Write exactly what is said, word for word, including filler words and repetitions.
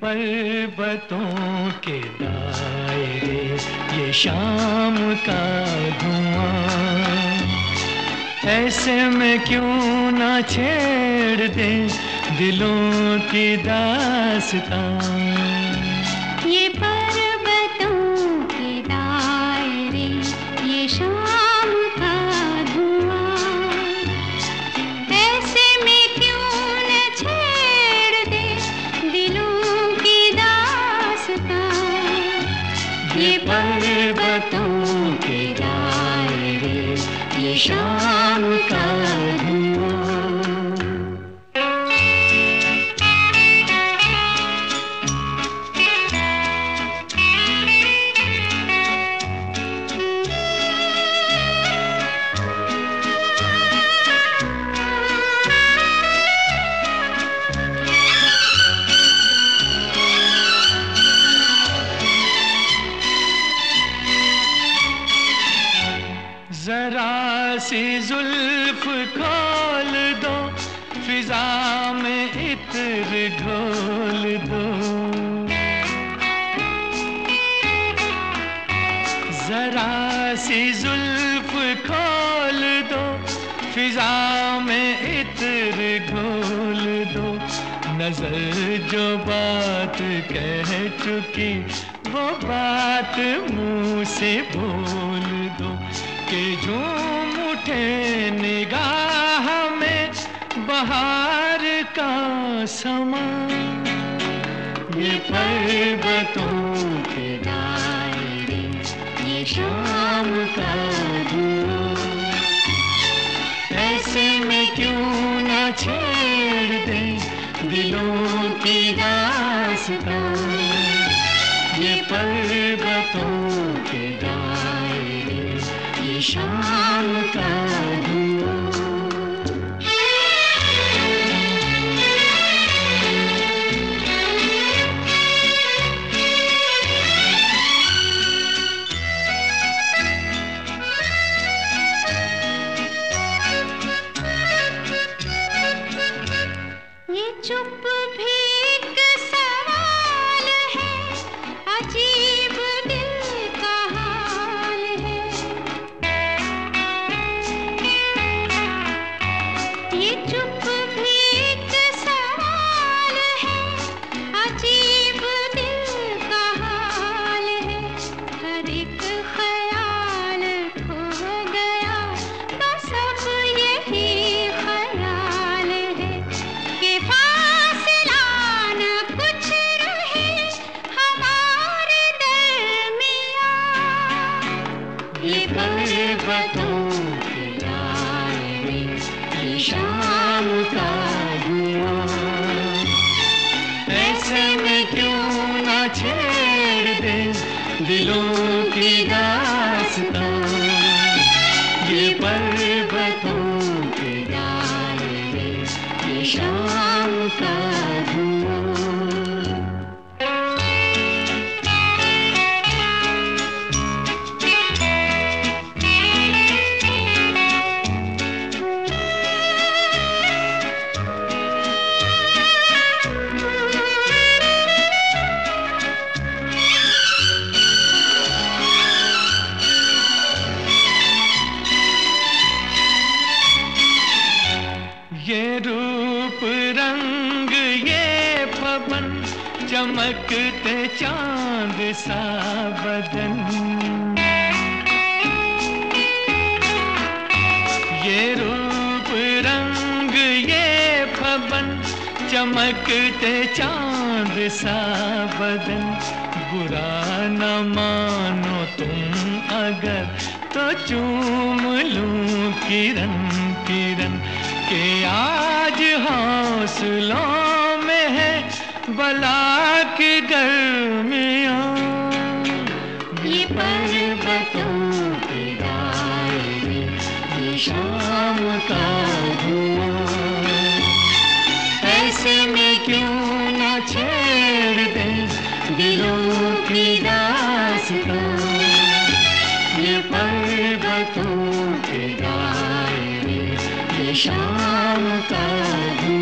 पर्वतों के दायरे, ये शाम का धुआं, ऐसे में क्यों ना छेड़ दे दिलों की दास्तां। ये पर्वतों के दायरे, ये शाम का धुआं, ऐसे में क्यों न छेड़ दे दिलों की दास्तां। ये पर्वतों के दायरे, ये शाम का धुआं। जरा सी जुल्फ खोल दो, फिजा में इत्र घोल दो। जरा सी जुल्फ खोल दो, फिजा में इत्र घोल दो। नजर जो बात कह चुकी, वो बात मुंह से बोल दो। के झूम उठे निगाह में बहार का समा। ये पर्वतों के दायरे, ये शाम का धुआं, ऐसे में क्यों ना छेड़ दे दिलों की दास्तां। ये पर्वतों के दायरे, ये शाम का धुआं। ये चुप भी एक सवाल है, अजीब दिल का हाल है। ये चुप भी एक सवाल है, अजीब दिल का हाल है। हर एक ख्याल खो गया तो सब यही ख्याल है कि फासला न कुछ रहे हमारे दरमियां। ये पर्वतों के दायरे, ये शाम का धुआं, ऐसे में क्यों ना छेड़ दे दिलों की दास्तां। ये पर्वतों के दायरे, ये शाम का धुआं। ये रूप रंग ये पवन, चमकते चांद सा बदन। ये रूप रंग ये पवन, चमकते चांद सा बदन। बुरा न मानो तुम अगर, तो चूम लूं किरण किरण। के आज हौसलों में है बला की गर्मियां। ये पर्वतों के दायरे, ये शाम का धुआं, ऐसे में क्यों ना छेड़ दे दिलों की दास्तां। ये पर्वतों के दायरे, ये शाम का धुआं।